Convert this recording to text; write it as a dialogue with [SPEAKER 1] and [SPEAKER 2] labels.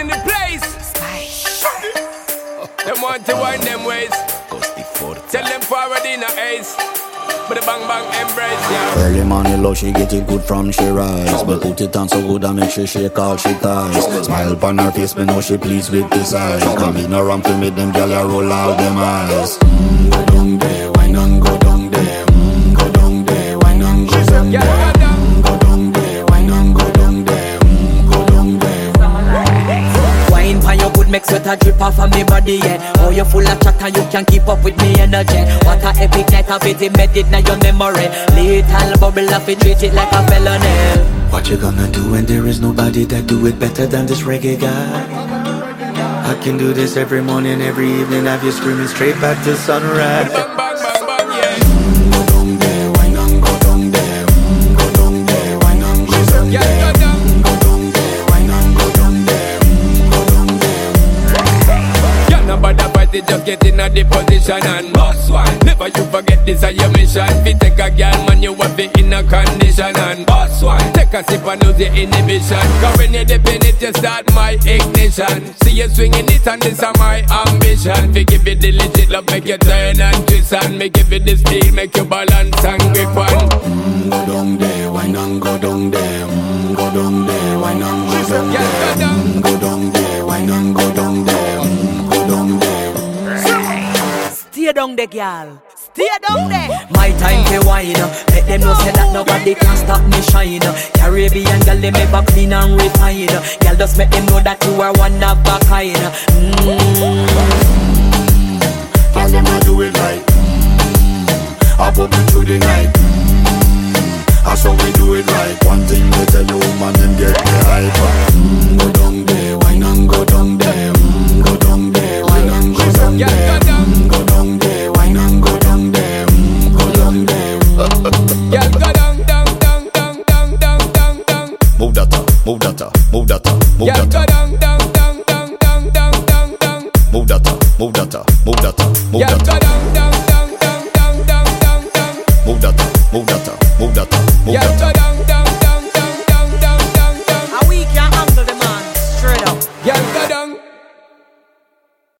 [SPEAKER 1] in the place. Them want to wind them ways. Tell them forward in a ace. But the bang bang embrace, yeah.
[SPEAKER 2] Early morning love, she get it good from she rise. But put it on so good I make she shake all she ties. Smile upon her face, me know she pleased with this eyes. Come in around to make them gyal a roll out them eyes. Go down there, wine and go down there. Go down there, wine and go down there. Go down there, wine and go down there. Go down there.
[SPEAKER 3] Wine pan your good make sweat a drip off of me body, yeah. Oh, you full of chatter, you can keep up with me energy. What a epic night of it, embedded in your memory. Little bubble of it, treat it like a felony.
[SPEAKER 2] What you gonna do when there is nobody that do it better than this reggae guy? I can do this every morning, every evening, have you screaming straight back to sunrise.
[SPEAKER 1] Bang bang bang bang, yeah.
[SPEAKER 2] Go down there, wine and go down there. Go down there, wine and go down there.
[SPEAKER 1] Yeah, go down.
[SPEAKER 2] Go down there, wine and go down there. Go down there.
[SPEAKER 1] Yeah, nobody fight it, just get in a the position and boss one. Never you forget this is your mission. Fi take a girl, man, you have it in a condition and boss one. Take a sip and lose your inhibition. Cause when you dip in it, you start my ignition. See you swinging it and this is my ambition. Fi give it the legit love, make you turn and twist and me give it the speed, make you balance and grip on.
[SPEAKER 2] Go down there, wine and go down there. Go down there, wine and go down there.
[SPEAKER 1] Yeah, go down.
[SPEAKER 2] Go down there, wine and go down there. Go down there.
[SPEAKER 3] Stay down there, girl. Stay down there. My time to wine. Let them know say that nobody can stop me shine. Caribbean girl, they ever clean and refine. Girl, just make them know that you are one of a kind.
[SPEAKER 2] Girl, them a do it right. I bubble through the night. That's how we do it right. One thing they tell you, woman, them get the hype. Go down there, wine and go down there. Go down there, wine and go down there.
[SPEAKER 1] Yeah, go down.
[SPEAKER 2] Go down there, wine and go down there. Go down there.
[SPEAKER 1] Yeah, go down, down, down, down, down, down, down, down.
[SPEAKER 2] Move that up, move that up, move that up, move
[SPEAKER 1] Yeah,
[SPEAKER 2] that
[SPEAKER 1] go
[SPEAKER 2] up.
[SPEAKER 1] down, down, down, down, down, down, down, down.
[SPEAKER 2] Move that up, move that up, move that up, move
[SPEAKER 1] Yeah,
[SPEAKER 2] that
[SPEAKER 1] go
[SPEAKER 2] up.
[SPEAKER 1] down, down, down, down, down, down, down, down.
[SPEAKER 2] Move that up, move that up, move that up, move
[SPEAKER 1] Yeah,
[SPEAKER 2] that
[SPEAKER 1] go
[SPEAKER 2] up.
[SPEAKER 1] down.